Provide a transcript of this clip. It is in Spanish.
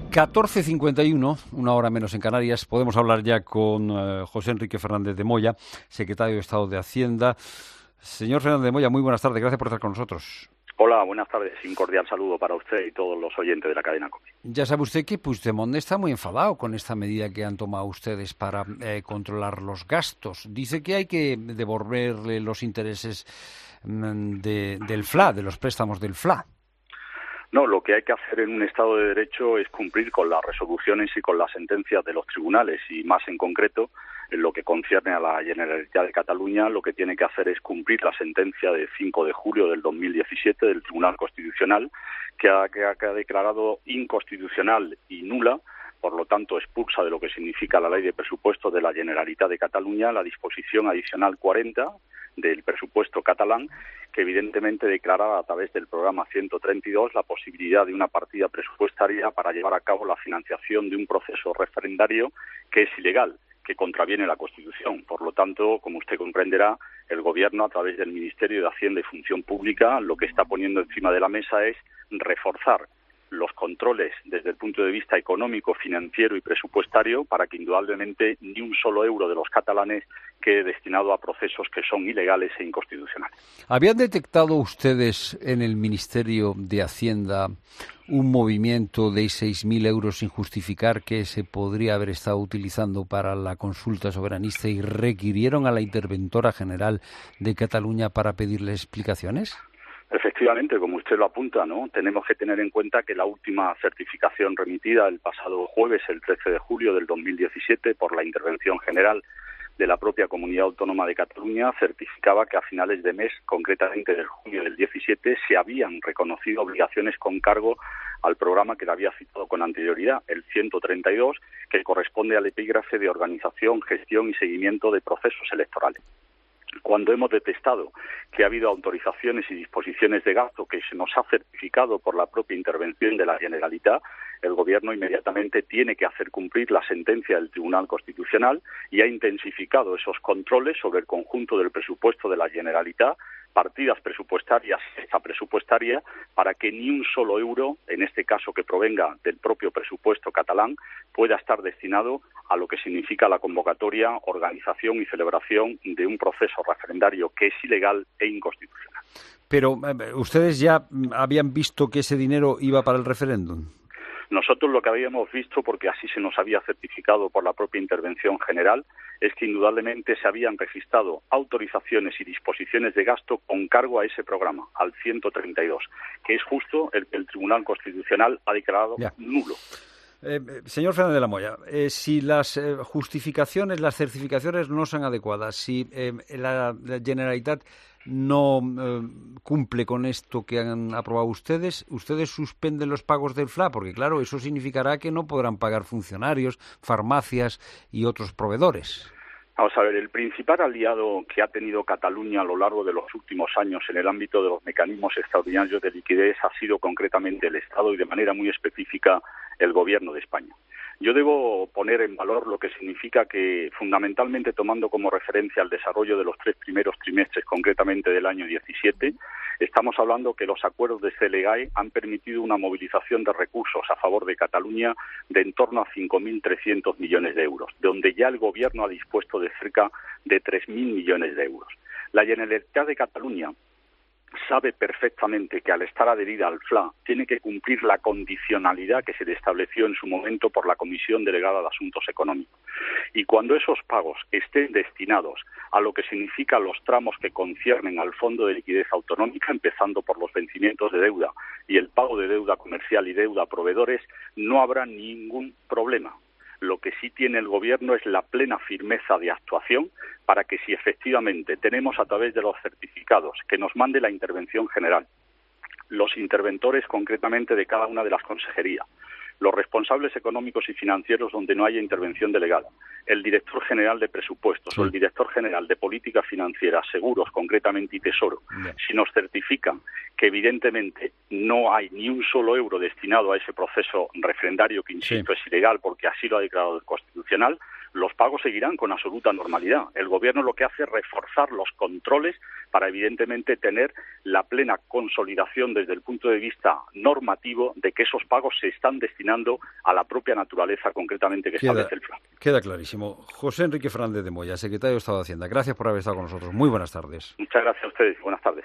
14:51, una hora menos en Canarias. Podemos hablar ya con José Enrique Fernández de Moya, secretario de Estado de Hacienda. Señor Fernández de Moya, muy buenas tardes. Gracias por estar con nosotros. Hola, buenas tardes. Un cordial saludo para usted y todos los oyentes de la cadena COPE. Ya sabe usted que Puigdemont está muy enfadado con esta medida que han tomado ustedes para controlar los gastos. Dice que hay que devolverle los intereses del FLA, de los préstamos del FLA. No, lo que hay que hacer en un Estado de Derecho es cumplir con las resoluciones y con las sentencias de los tribunales, y más en concreto, en lo que concierne a la Generalitat de Cataluña, lo que tiene que hacer es cumplir la sentencia de 5 de julio del 2017 del Tribunal Constitucional, que ha declarado inconstitucional y nula, por lo tanto expulsa de lo que significa la Ley de Presupuestos de la Generalitat de Cataluña la disposición adicional 40 del presupuesto catalán, que evidentemente declara a través del programa 132 la posibilidad de una partida presupuestaria para llevar a cabo la financiación de un proceso referendario que es ilegal, que contraviene la Constitución. Por lo tanto, como usted comprenderá, el Gobierno, a través del Ministerio de Hacienda y Función Pública, lo que está poniendo encima de la mesa es reforzar los controles desde el punto de vista económico, financiero y presupuestario para que indudablemente ni un solo euro de los catalanes quede destinado a procesos que son ilegales e inconstitucionales. ¿Habían detectado ustedes en el Ministerio de Hacienda un movimiento de 6.000 euros sin justificar que se podría haber estado utilizando para la consulta soberanista y requirieron a la interventora general de Cataluña para pedirle explicaciones? Efectivamente, como usted lo apunta, ¿no? Tenemos que tener en cuenta que la última certificación remitida el pasado jueves, el 13 de julio del 2017, por la intervención general de la propia Comunidad Autónoma de Cataluña, certificaba que a finales de mes, concretamente del junio del 17, se habían reconocido obligaciones con cargo al programa que le había citado con anterioridad, el 132, que corresponde al epígrafe de organización, gestión y seguimiento de procesos electorales. Cuando hemos detectado que ha habido autorizaciones y disposiciones de gasto que se nos ha certificado por la propia intervención de la Generalitat, el Gobierno inmediatamente tiene que hacer cumplir la sentencia del Tribunal Constitucional y ha intensificado esos controles sobre el conjunto del presupuesto de la Generalitat, partidas presupuestarias, extrapresupuestaria, para que ni un solo euro, en este caso que provenga del propio presupuesto catalán, pueda estar destinado a lo que significa la convocatoria, organización y celebración de un proceso referendario que es ilegal e inconstitucional. Pero ustedes ya habían visto que ese dinero iba para el referéndum. Nosotros lo que habíamos visto, porque así se nos había certificado por la propia intervención general, es que indudablemente se habían registrado autorizaciones y disposiciones de gasto con cargo a ese programa, al 132, que es justo el que el Tribunal Constitucional ha declarado nulo. Señor Fernández de la Moya, si las justificaciones, las certificaciones no son adecuadas, si la Generalitat no cumple con esto que han aprobado ustedes suspenden los pagos del FLA, porque claro, eso significará que no podrán pagar funcionarios, farmacias y otros proveedores. Vamos a ver, el principal aliado que ha tenido Cataluña a lo largo de los últimos años en el ámbito de los mecanismos extraordinarios de liquidez ha sido concretamente el Estado y de manera muy específica el Gobierno de España. Yo debo poner en valor lo que significa que, fundamentalmente tomando como referencia el desarrollo de los 3 primeros trimestres, concretamente del año 17, estamos hablando que los acuerdos de CELEGAE han permitido una movilización de recursos a favor de Cataluña de en torno a 5.300 millones de euros, donde ya el Gobierno ha dispuesto de cerca de 3.000 millones de euros. La Generalitat de Cataluña sabe perfectamente que al estar adherida al FLA tiene que cumplir la condicionalidad que se le estableció en su momento por la Comisión Delegada de Asuntos Económicos. Y cuando esos pagos estén destinados a lo que significa los tramos que conciernen al Fondo de Liquidez Autonómica, empezando por los vencimientos de deuda y el pago de deuda comercial y deuda a proveedores, no habrá ningún problema. Lo que sí tiene el Gobierno es la plena firmeza de actuación para que si efectivamente tenemos a través de los certificados que nos mande la intervención general, los interventores concretamente de cada una de las consejerías, los responsables económicos y financieros donde no haya intervención delegada, el director general de presupuestos o el director general de política financiera, seguros concretamente y tesoro, si nos certifican que evidentemente no hay ni un solo euro destinado a ese proceso referendario que, insisto, es ilegal porque así lo ha declarado el Constitucional, los pagos seguirán con absoluta normalidad. El Gobierno lo que hace es reforzar los controles para, evidentemente, tener la plena consolidación desde el punto de vista normativo de que esos pagos se están destinando a la propia naturaleza, concretamente, que establece el plan. Queda clarísimo. José Enrique Fernández de Moya, secretario de Estado de Hacienda, gracias por haber estado con nosotros. Muy buenas tardes. Muchas gracias a ustedes. Buenas tardes.